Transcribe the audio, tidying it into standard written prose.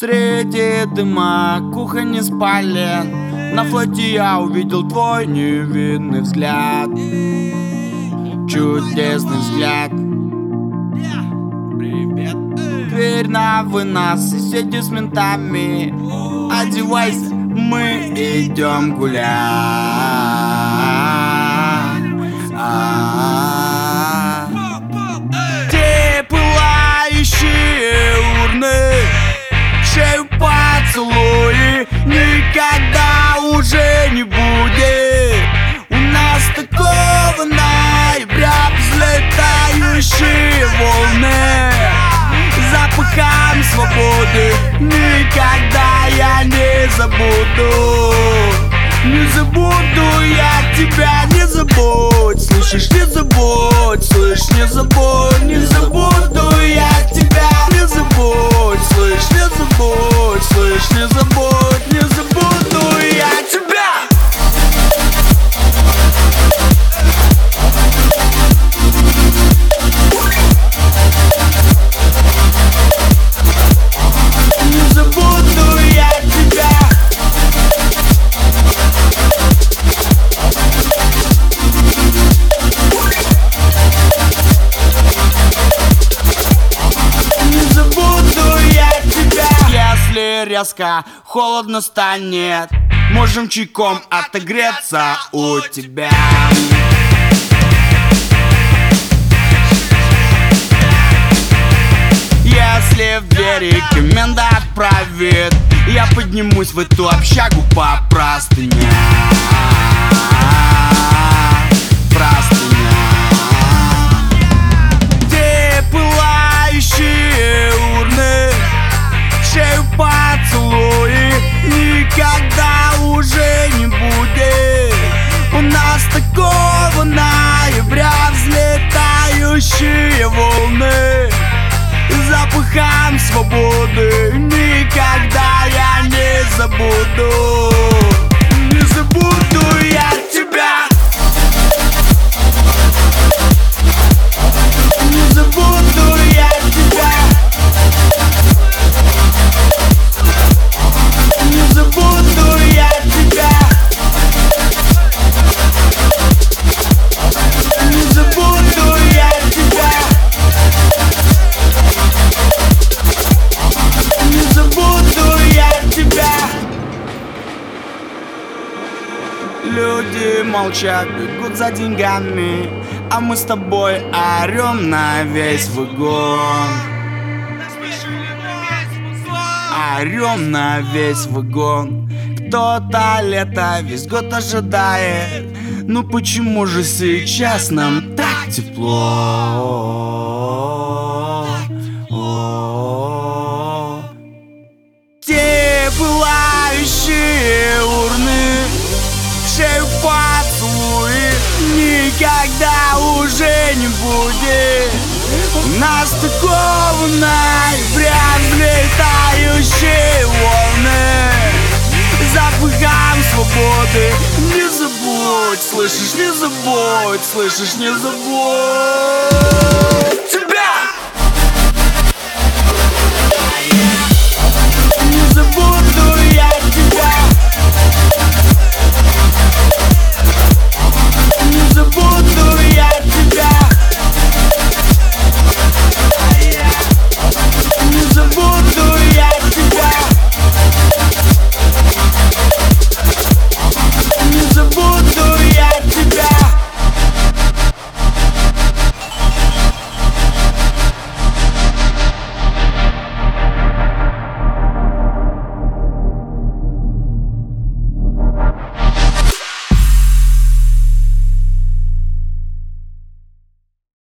Среди дыма кухонь не спален. На флоте я увидел твой невинный взгляд. Чудесный взгляд. Привет. Дверь на вынос, соседи с ментами. Одевайся, мы идем гулять. Те пылающие урны, шею поцелуи никогда уже не будет. У нас такого ноября взлетающие волны, запахом свободы никогда я не забуду. Не забуду я тебя, не забудь, слышишь, не забудь, слышь, не забудь, не забуду я тебя, не забудь, слышь, не забудь, слышь, не забудь, не забуду я тебя. Не забуду я тебя. Не забуду я тебя. Если резко холодно станет, можем чайком отогреться у тебя. Если в двери коменда отправит, я поднимусь в эту общагу по простыням. Простыням. Где пылающие урны, шею поцелуи никогда уже не будет. У нас такого ноября взлетающие волны, запахом свободы никогда я не забуду. Не забуду я тебя. Не забуду я тебя. Не забуду я тебя. Не забуду я тебя. Не забуду я тебя. Люди молчат, бегут за деньгами, а мы с тобой орем на весь вагон. Орем на весь вагон. Кто-то лето весь год ожидает. Ну почему же сейчас нам так тепло? Те пылающие урны, шею поцелуи никогда уже не будет. У нас такого ноября взлетающие волны, запахом свободы не забудь, слышишь, не забудь, слышишь, не забудь тебя.